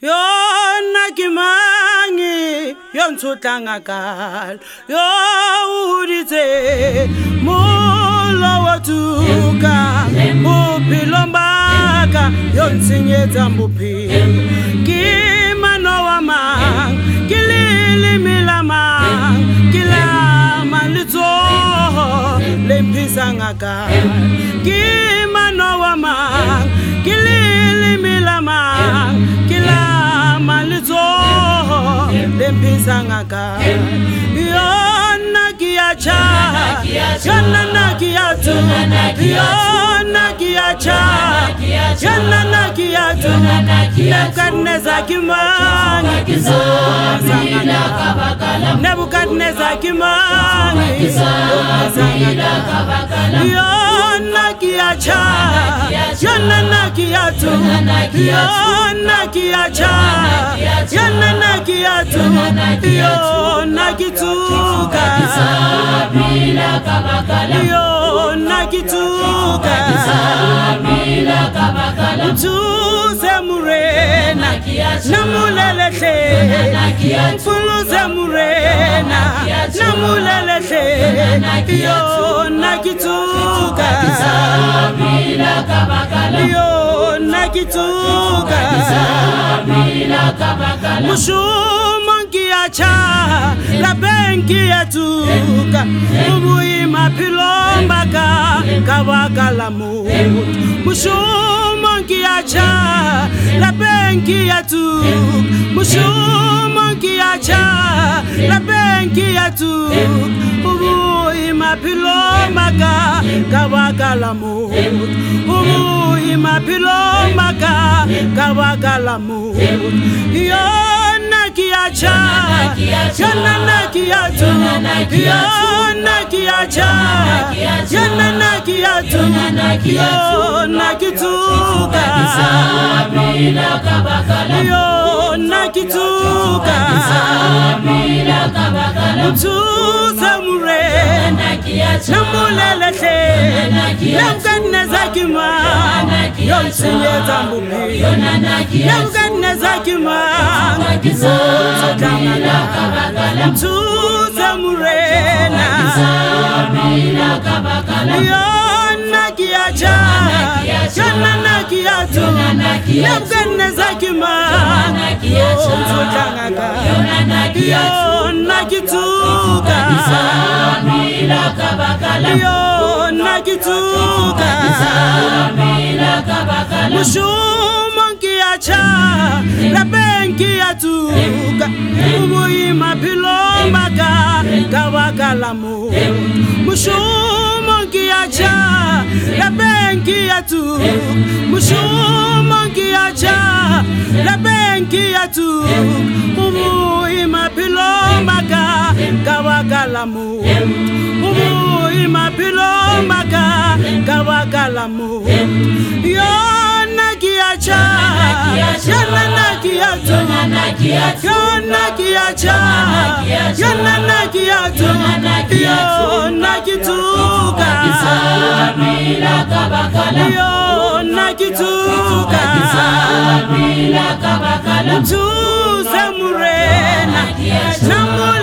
yona kimangi yontshutlangakala yo uditse mulo watuka bophelo mbaka yontsinyetsa bophelo kimano wa mang kililimi la mang kilama letsoho lempisangakala kimano wa mang kililimi la mang kilama letsoho lempisangakala yona kiacha yona nakiatu yona kiacha yona nakiatu Nebukadnezar kimangi Nebukadnezar kimangi yona kiacha yona nakiatu yona kiacha yona nakiatu yona kituka yona kituka Mtuze murena namulelehle Mfuluze murena namulelehle yona kituka yona kituka Mushumangi acha la benki atuka Ubuyima pilombaka kawakalamu Mushumangi acha la benki atuka Mushumangi acha la benki atuka Ubuyima pilombaka kawakalamu Ubuyima pilombaka kawakalamu yona kiacha yona nakiatu yona kiacha yona nakiatu yona kituka yona kituka Mtuze murena namulelehle Nebukadnezar kimangi yontsinyetsa bophelo Nebukadnezar kimangi Mtuze murena yona kiacha yona nakiatu Nebukadnezar kimangi yona kituka yona kituka Mushumangi acha la benki atuka Ubuyima pilombaka kawakalamu Mushumangi acha la benki atuka Mushumangi acha la benki atuka Ubuyima pilombaka kawakalamu Ubuyima pilombaka kawakalamu yona kiacha yona nakiatu yona kiacha yona nakiatu yona kituka yona kituka Mtuze murena